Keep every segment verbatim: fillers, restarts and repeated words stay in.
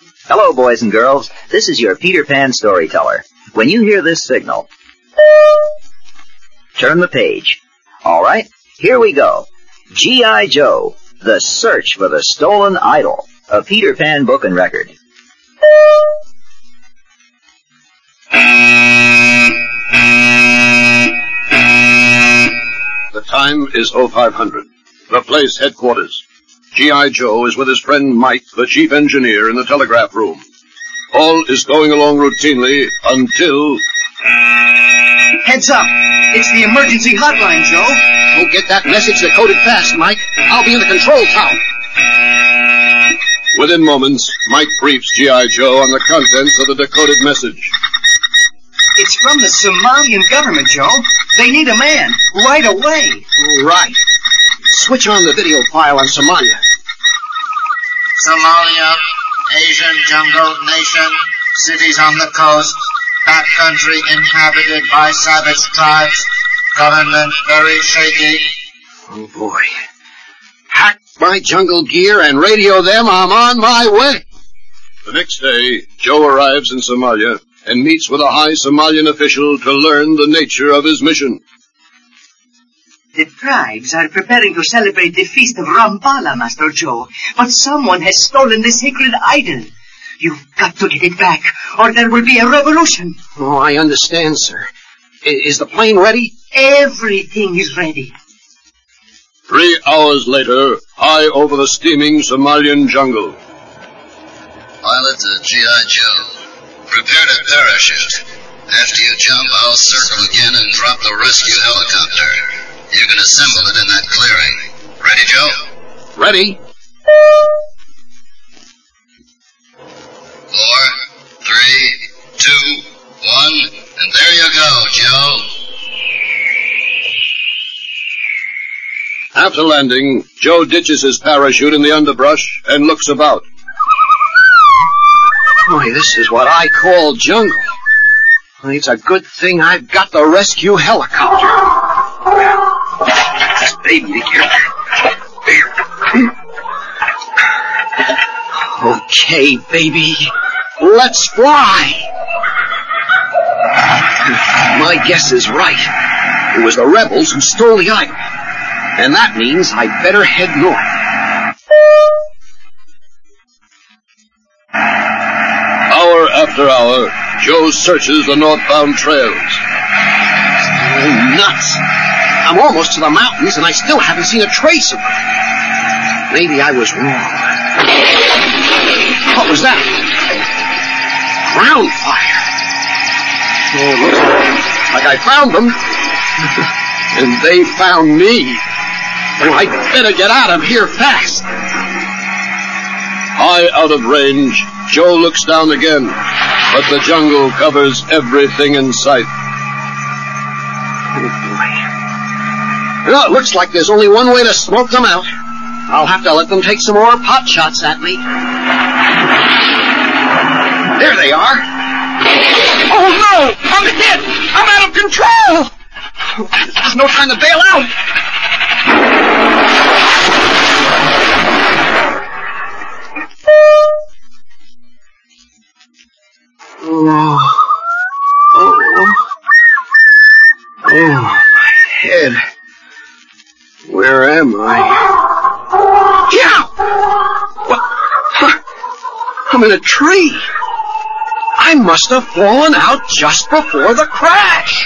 Hello, boys and girls. This is your Peter Pan storyteller. When you hear this signal, turn the page. All right, here we go. G I. Joe, The Search for the Stolen Idol, a Peter Pan book and record. The time is oh five hundred. The place headquarters. G I. Joe is with his friend Mike, the chief engineer, in the telegraph room. All is going along routinely until... Heads up! It's the emergency hotline, Joe. Go get that message decoded fast, Mike. I'll be in the control tower. Within moments, Mike briefs G I. Joe on the contents of the decoded message. It's from the Somalian government, Joe. They need a man, right away. All right. Switch on the video file on Somalia. Somalia, Asian jungle nation, cities on the coast, backcountry inhabited by savage tribes, government very shaky. Oh, boy. Pack my jungle gear and radio them. I'm on my way. The next day, Joe arrives in Somalia and meets with a high Somalian official to learn the nature of his mission. The tribes are preparing to celebrate the feast of Rambala, Master Joe, but someone has stolen the sacred idol. You've got to get it back, or there will be a revolution. Oh, I understand, sir. I- is the plane ready? Everything is ready. Three hours later, high over the steaming Somalian jungle. Pilot to G I. Joe. Prepare to parachute. After you jump, I'll circle again and drop the rescue helicopter. You can assemble it in that clearing. Ready, Joe? Ready. Four, three, two, one, and there you go, Joe. After landing, Joe ditches his parachute in the underbrush and looks about. Boy, this is what I call jungle. It's a good thing I've got the rescue helicopter. Baby, be careful. Okay, baby. Let's fly. My guess is right. It was the rebels who stole the idol. And that means I better head north. Hour after hour, Joe searches the northbound trails. Oh, nuts. I'm almost to the mountains, and I still haven't seen a trace of them. Maybe I was wrong. What was that? Ground fire. Oh, looks like I found them. And they found me. Oh, I better get out of here fast. High out of range, Joe looks down again, but the jungle covers everything in sight. Oh, boy. Well, it looks like there's only one way to smoke them out. I'll have to let them take some more pot shots at me. There they are. Oh, no! I'm hit! I'm out of control! There's no time to bail out. Oh. Oh. Oh, my head. Where am I? Yeah! What? I'm in a tree. I must have fallen out just before the crash.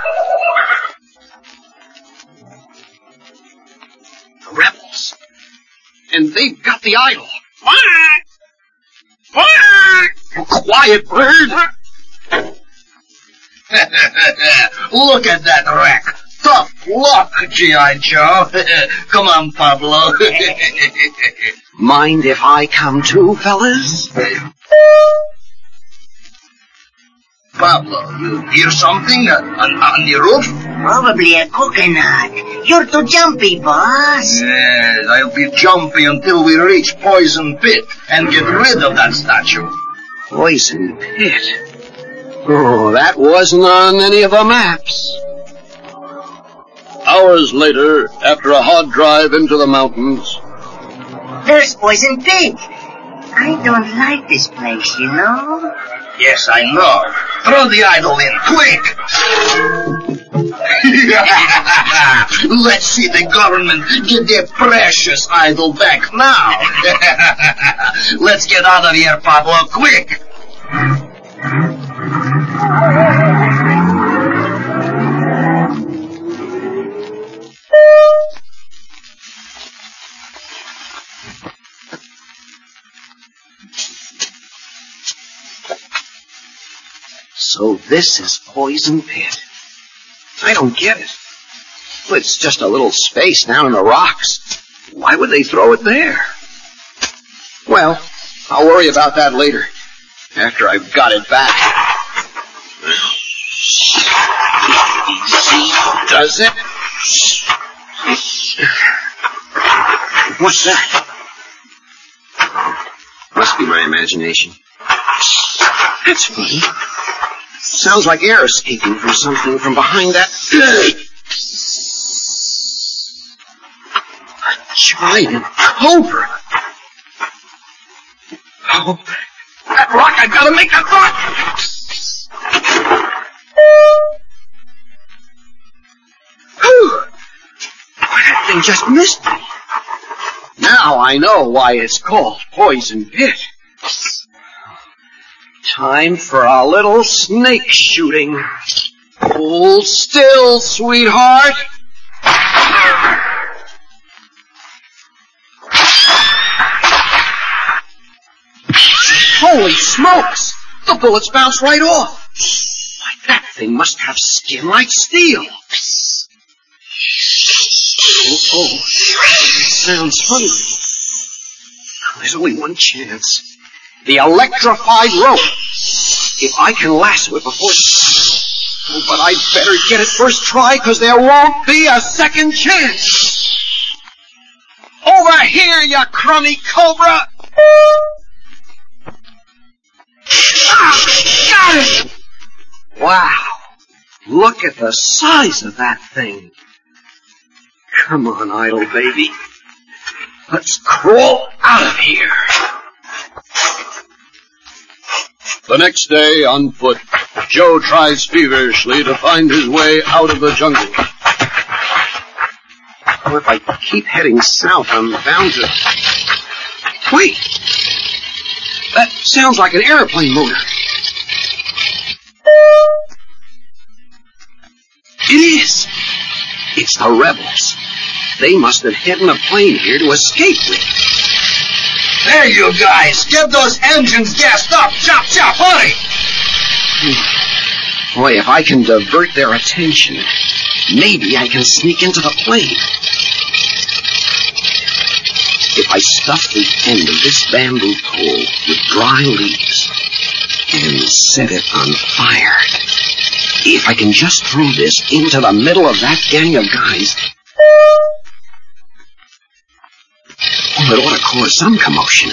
The rebels. And they've got the idol. Quiet, bird. Look at that wreck. Tough luck, G I. Joe. Come on, Pablo. Mind if I come too, fellas? Pablo, you hear something on, on the roof? Probably a coconut. You're too jumpy, boss. Yes, I'll be jumpy until we reach Poison Pit and get rid of that statue. Poison Pit? Oh, that wasn't on any of the maps. Hours later, after a hard drive into the mountains, There's Poison Pit. I don't like this place, you know? Yes, I know. Throw the idol in, quick! Let's see the government get their precious idol back now. Let's get out of here, Pablo, quick! So this is Poison Pit. I don't get it. Well, it's just a little space down in the rocks. Why would they throw it there? Well, I'll worry about that later, after I've got it back. Easy does it. What's that? Must be my imagination. That's funny. Sounds like air escaping from something from behind that. A giant cobra. Oh, that rock, I've got to make that rock. Whew. Boy, that thing just missed me. Now I know why it's called Poison Pit. Time for a little snake shooting. Hold still, sweetheart. Holy smokes! The bullets bounced right off. Why, that thing must have skin like steel. Oh, oh. It sounds hungry. There's only one chance. The electrified rope. If I can lasso it before... Oh, but I'd better get it first try, because there won't be a second chance. Over here, you crummy cobra! Ah, got it! Wow. Look at the size of that thing. Come on, idol baby. Let's crawl out of here. The next day, on foot, Joe tries feverishly to find his way out of the jungle. Well, if I keep heading south, I'm bound to... Wait! That sounds like an airplane motor. It is! It's the rebels. They must have hidden a plane here to escape with. There, you guys! Get those engines gassed up! Chop, chop, hurry! Boy, if I can divert their attention, maybe I can sneak into the plane. If I stuff the end of this bamboo pole with dry leaves and set it on fire, if I can just throw this into the middle of that gang of guys... Oh, it ought to cause some commotion.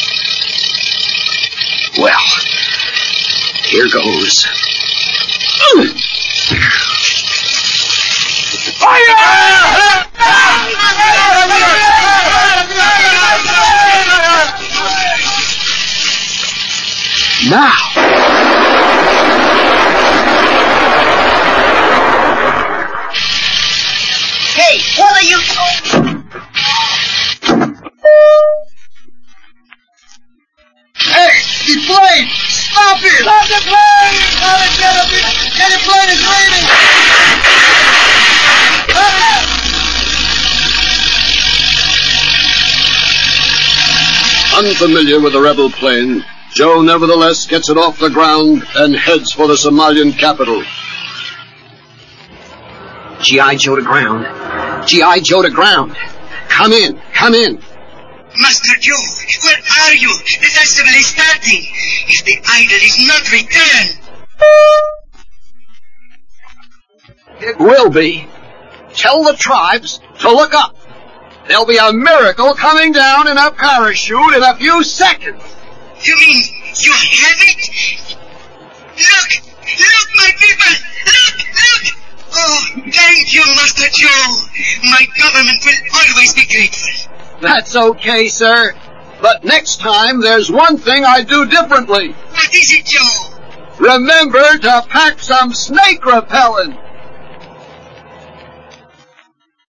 Well, here goes. Fire! Now! Hey, what are you... Hey, the plane! Stop it! Stop the plane! Stop it, get up! Get the plane is raining! Unfamiliar with the rebel plane, Joe nevertheless gets it off the ground and heads for the Somalian capital. G I. Joe to ground. G I. Joe to ground. Come in, come in. Master Joe, where are you? The festival is starting. If the idol is not returned... It will be. Tell the tribes to look up. There'll be a miracle coming down in a parachute in a few seconds. You mean you have it? Look! Look, my people! Look! Look! Oh, thank you, Master Joe. My government will always be grateful. That's okay, sir. But next time, there's one thing I do differently. What is it, Joe? Remember to pack some snake repellent.